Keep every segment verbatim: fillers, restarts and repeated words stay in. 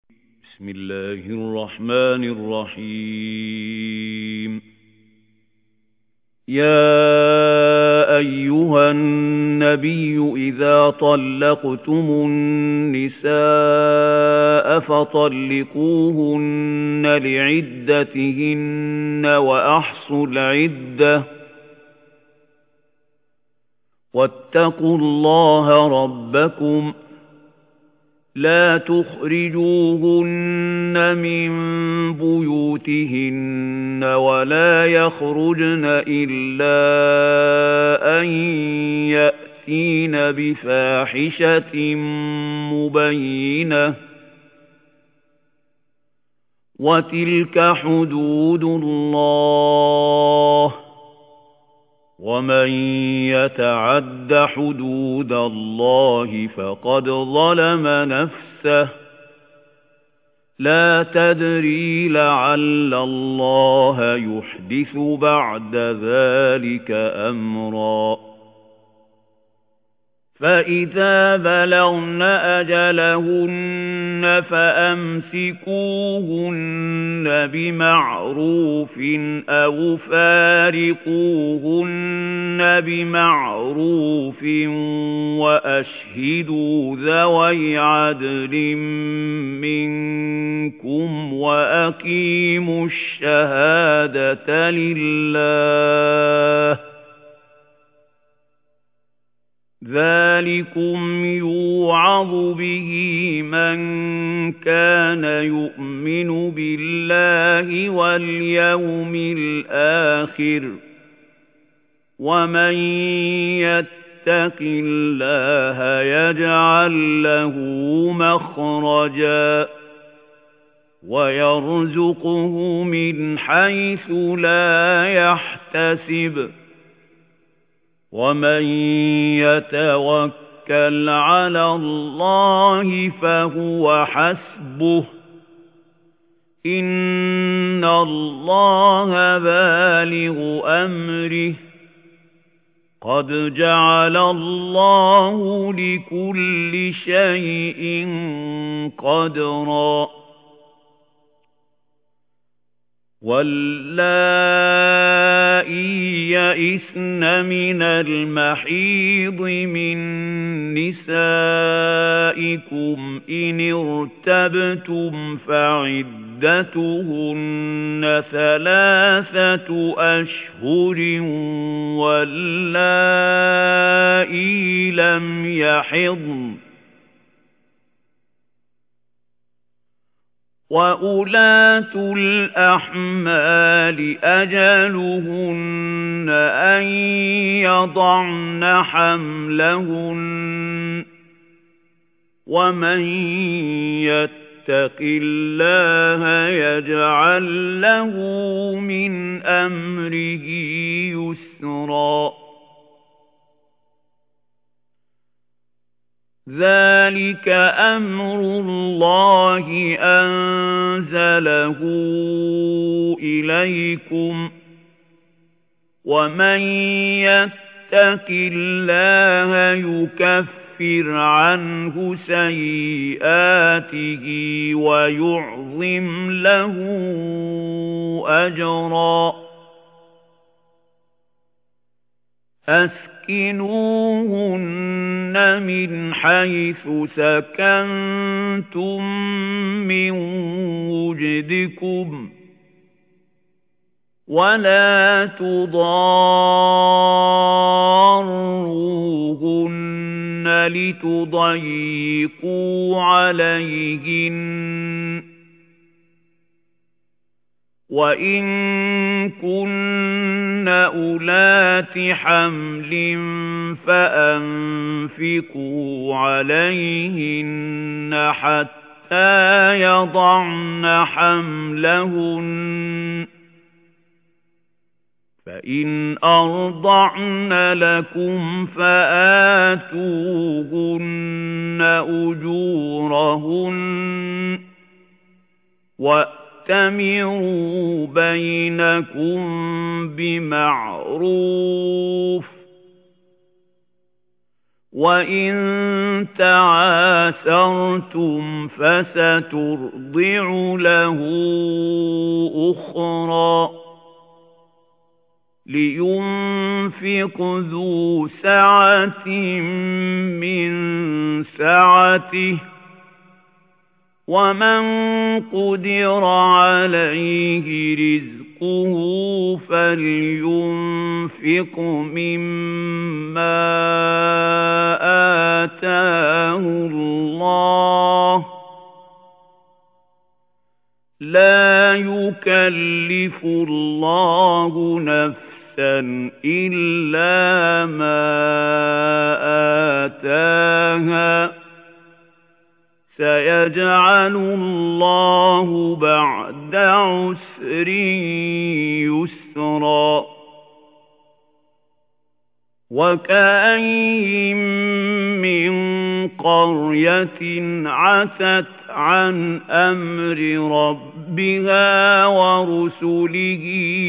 بسم الله الرحمن الرحيم يا أيها النبي إذا طلقتم النساء فطلقوهن لعدتهن وأحصوا العدة واتقوا الله ربكم لا تخرجوهن من بيوتهن ولا يخرجن إلا أن يأتين بفاحشة مبينة وتلك حدود الله ومن يتعد حدود الله فقد ظلم نفسه لا تدري لعل الله يحدث بعد ذلك أمرا فإذا بلغن أجلهن فأمسكوهن بمعروف أو فارقوهن بمعروف وأشهدوا ذوي عدل منكم وأقيموا الشهادة لله ذلكم يوعظ به من كان يؤمن بالله واليوم الآخر ومن يتق الله يجعل له مخرجا ويرزقه من حيث لا يحتسب ومن يتوكل على الله فهو حسبه إن الله بالغ أمره قد جعل الله لكل شيء قدرا واللائي يئسن من المحيض من نسائكم إن ارتبتم فعدتهن ثلاثة أشهر واللائي لم يحضن وَأُولَاتُ الْأَحْمَالِ أَجَلُهُنَّ أَن يَضَعْنَ حَمْلَهُنَّ وَمَن يَتَّقِ اللَّهَ يَجْعَل لَّهُ مِنْ أَمْرِهِ يُسْرًا ذَلِكَ أَمْرُ اللَّهِ أَنزَلَهُ إِلَيْكُمْ وَمَن يَتَّقِ اللَّهَ يُكَفِّرْ عَنْهُ سَيِّئَاتِهِ وَيُعْظِمْ لَهُ أَجْرًا أسكنوهن من حيث سكنتم من وجدكم ولا تضاروهن لتضيقوا عليهن وَإِن كُنَّ أُولَاتِ حَمْلٍ فَأَنفِقُوا عَلَيْهِنَّ حَتَّى يَضَعْنَ حَمْلَهُنَّ فَإِنْ أَرْضَعْنَ لَكُمْ فَآتُوهُنَّ أُجُورَهُنَّ وَأْتَمِرُوا بَيْنَكُمْ بِمَعْرُوفٍ وَإِن تَعَاثَرْتُمْ فَسَتُرْضِعُ لَهُ أُخْرَى لِيُنْفِقْ ذُو سَعَةٍ مِّن سَعَتِهِ وَمَنْ قُدِرَ عَلَيْهِ رِزْقُهُ فَلْيُنْفِقْ مِمَّا آتَاهُ اللَّهُ لَا يُكَلِّفُ اللَّهُ نَفْسًا إِلَّا مَا آتَاهَا سَيَجْعَلُ اللَّهُ بَعْدَ عُسْرٍ يُسْرًا وَكَأَيِّن مِّن قَرْيَةٍ عَتَتْ عَنْ أَمْرِ رَبِّهَا وَرُسُلِهِ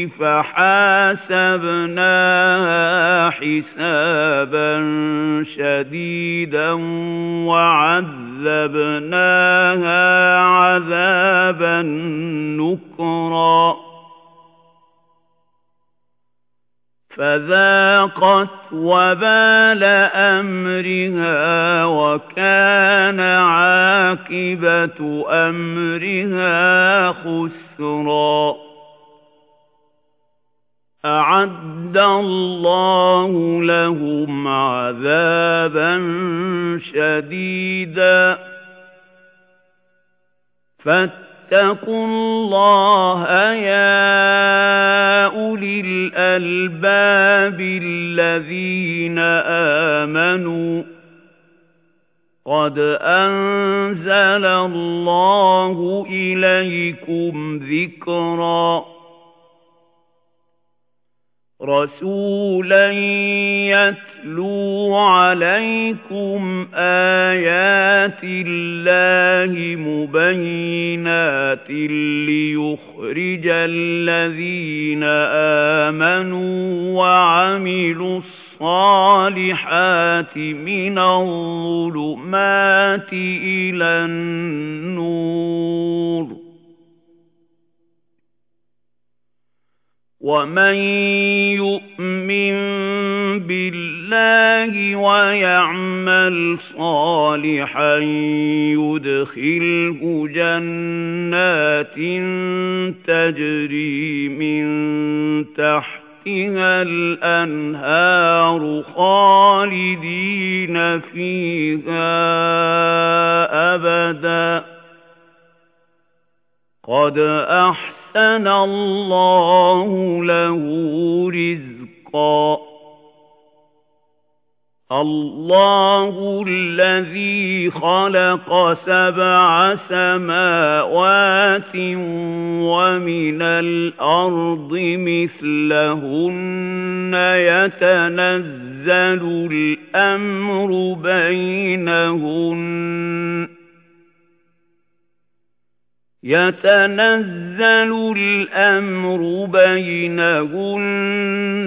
فَحَاسَبْنَاهَا حِسَابًا شَدِيدًا وَعَذَّبْنَاهَا عَذَابًا نُكْرًا فَذَاقَتْ وَبَالَ أَمْرِهَا وَكَانَ عَاقِبَةُ أَمْرِهَا خُسْرًا أَعَدَّ اللَّهُ لَهُمْ عَذَابًا شَدِيدًا فَاتَّقُوا اللَّهَ يَا أُولِي الْأَلْبَابِ الَّذِينَ آمَنُوا قَدْ أَنزَلَ اللَّهُ إِلَيْكُمْ ذِكْرًا رَسُولًا يَتْلُو عَلَيْكُمْ آيَاتِ اللَّهِ مُبَيِّنَاتٍ لِيُخْرِجَ الَّذِينَ آمَنُوا وَعَمِلُوا الصَّالِحَاتِ مِنَ الظُّلُمَاتِ إِلَى النُّورِ وَمَن يُؤْمِن بِاللَّهِ وَيَعْمَلْ صَالِحًا يُدْخِلْهُ جَنَّاتٍ تَجْرِي مِن تَحْتِهَا الْأَنْهَارُ خَالِدِينَ فِيهَا أَبَدًا قَدْ أَحْسَنَ أَحْسَنَ اللَّهُ لَهُ رِزْقًا اللَّهُ الَّذِي خَلَقَ سَبْعَ سَمَاوَاتٍ وَمِنَ الْأَرْضِ مِثْلَهُنَّ يَتَنَزَّلُ الْأَمْرُ بَيْنَهُنَّ يَتَنَزَّلُ الْأَمْرُ بَيْنَهُنَّ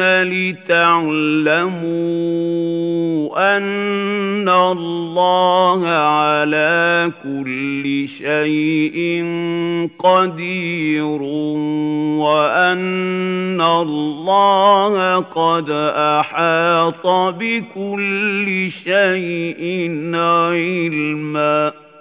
لِتَعْلَمُوا أَنَّ اللَّهَ عَلَى كُلِّ شَيْءٍ قَدِيرٌ وَأَنَّ اللَّهَ قَدْ أَحَاطَ بِكُلِّ شَيْءٍ عِلْمًا